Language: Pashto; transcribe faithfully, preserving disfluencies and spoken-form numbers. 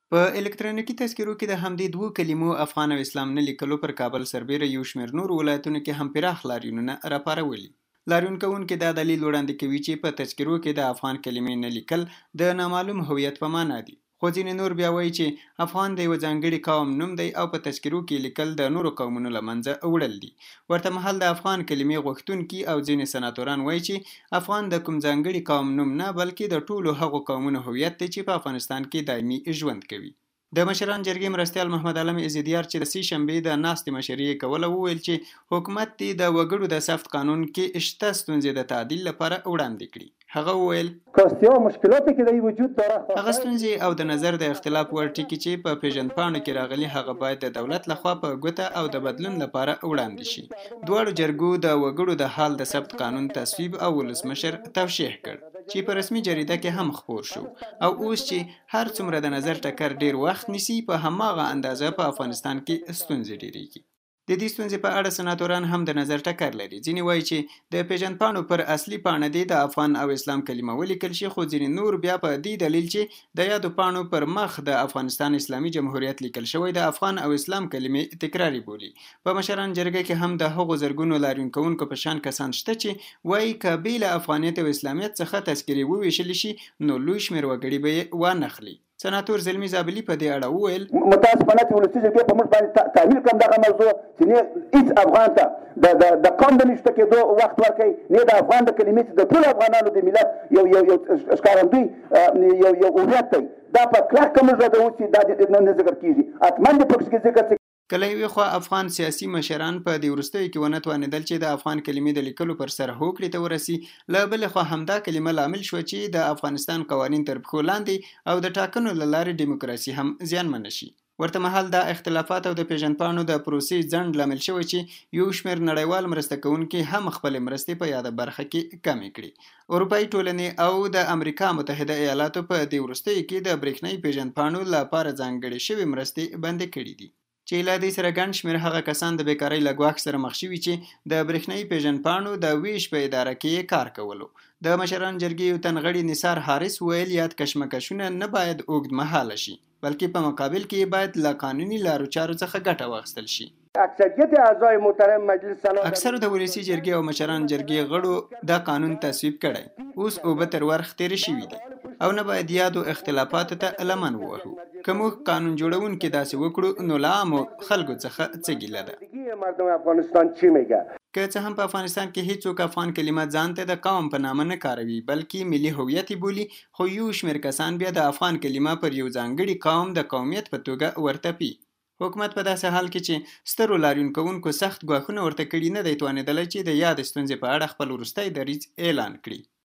په الکترونیکي تذکرو کې د همدې دوو کلمو افغان او اسلام نه لیکلو پر کابل سربیره یو شمېر نور ولایتونو کې هم پراخ لاریونونه راپارولي. لاریون کوونکي دا دلیل وړاندې کوي چې په تذکرو کې د افغان کلمې نه لیکل د نامعلوم هویت په معنا دي، خو ځینې نور بیا وایي چې افغان د یوه ځانګړي قوم نوم دی او په تذکرو کې لیکل د نورو قومونو له منځه وړل دي. ورته مهال د افغان کلمې غوښتونکي او ځینې سناتوران وایي چې افغان د کوم ځانګړي قوم نوم نه بلکې د ټولو هغو قومونو هویت دی چې په افغانستان کې دایمي ژوند کوي. د مشران جرګې مرستیال محمد علم عزیدیار چې د سې شنبې د ناستې مشري کوله وویل چې حکومت دې د وګړو د ثبت قانون کې شته ستونزې د تعدیل لپاره وړاندې کړي. هغه وویل هغه ستونزې او د نظر د اختلاف وړ ټکي چې په پیژندپاڼو کې راغلي هغه باید د دولت لخوا په ګوته او د بدلون لپاره وړاندې شي. دواړو جرګو د وګړو د حال د ثبت قانون تصویب او ولسمشر توشیح کړ چې په رسمي جریده کې هم خپور شو، او اوس چې هر څومره د نظر ټکر ډیر وخت نیسي په هماغه اندازه په افغانستان کې ستونزې ډیریږي. د دې ستونزې په اړه سناتوران هم د نظر ټکر لري. ځینې وایي چې د پیژندپاڼو پر اصلي پاڼه دې د افغان او اسلام کلمه ولیکل شي، خو ځینې نور بیا په دې دلیل چې د یادو پاڼو پر مخ د افغانستان اسلامي جمهوریت لیکل شوی د افغان او اسلام کلمې تکراري بولي. په مشران جرګه کې هم د هغو زرګونو لاریون کوونکو په شان کسان شته چې وایي که بې له افغانیت او اسلامیت څخه تذکرې وویشل شي نو لوی شمېر وګړي به یې وانخلي. سناتور زلمی زابلي په دې اړه وویل متاسفانه چې ولسي جرګې په موږ باندې تحمیل کړم دغه موضوع چې نه هیڅ افغان ته د د قوم د نشته کېدو وخت ورکوي، نه د افغان د کلمې چې د ټولو افغانانو د ملت یو یو یو ښکارندوی یو یو هویت دی، دا په کلکه موږ د اوسي دا نه ذکر کېږي. حتما د پکې ذکر کله یوې خوا افغان سیاسي مشران په دې وروستیو کې ونه توانېدل چې د افغان کلمې د لیکلو پر سر هوکړې ته ورسي، له بلې خوا همدا کلمه لامل شوه چې د افغانستان قوانین تر پښو لاندې او د ټاکنو له لارې ډیموکراسي هم زیانمنه شي. ورته مهال دا اختلافات او د پیژندپاڼو د پروسې ځنډ لامل شوی چې یو شمېر نړیوال مرسته کوونکي هم خپلې مرستې په یاده برخه کې کمې کړي. اروپایي ټولنې او د امریکا متحده ایالاتو په دې وروستیو کې د برېښنایي پیژندپاڼو لپاره ځانګړې شوې مرستې بندې کړي دي، چې له دې سره ګڼ شمېر هغه کسان د بیکارۍ له ګواښ سره مخ شوي چې د برېښنایي پیژندپاڼو د ویش په اداره کې کار کولو. د مشران جرګې یو تن غړي نثار حارث ویل یاد کشمکشونه نه باید اوږدمهاله شي، بلکې په مقابل کې باید له قانوني لارو چارو څخه ګټه واخیستل شي. اکثریت اعضای محترم مجلس اکثرو د ولسي جرګې او مشران جرګې غړو دا قانون تصویب کړی، اوس اوبه تر ورخ تېرې شوي دي او نه باید یادو اختلافاتو ته لمن ووهو. که موږ قانون جوړونکي داسې وکړو نو له عامو خلکو څخه څه ګیله ده؟ مردم افغانستان چی میگه؟ که څه هم په افغانستان کې هیڅوک افغان کلمه ځان ته د قوم په نامه نه کاروي بلکې ملي هویت بولي، خو یو شمېر کسان بیا د افغان کلمه پر یو ځانګړي قوم د قومیت په توګه ورتپي. حکومت په داسې حال کې چې سترو لاریون کوونکو سخت ګواښونه ورته کړي نه دی توانېدلی چې د یاد ستونزې په اړه خپل وروستی دریځ اعلان کړي.